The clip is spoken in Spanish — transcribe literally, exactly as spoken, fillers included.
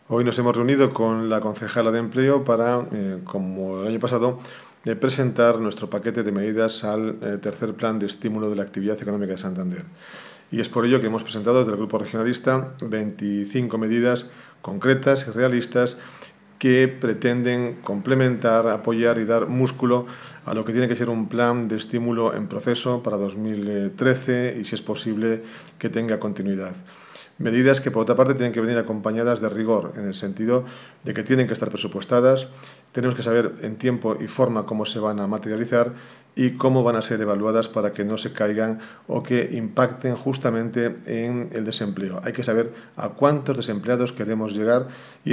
Hoy nos hemos reunido con la concejala de Empleo para, eh, como el año pasado, eh, presentar nuestro paquete de medidas al eh, tercer plan de estímulo de la actividad económica de Santander. Y es por ello que hemos presentado desde el Grupo Regionalista veinticinco medidas concretas y realistas que pretenden complementar, apoyar y dar músculo a lo que tiene que ser un plan de estímulo en proceso para dos mil trece y, si es posible, que tenga continuidad. Medidas que, por otra parte, tienen que venir acompañadas de rigor, en el sentido de que tienen que estar presupuestadas, tenemos que saber en tiempo y forma cómo se van a materializar y cómo van a ser evaluadas para que no se caigan o que impacten justamente en el desempleo. Hay que saber a cuántos desempleados queremos llegar y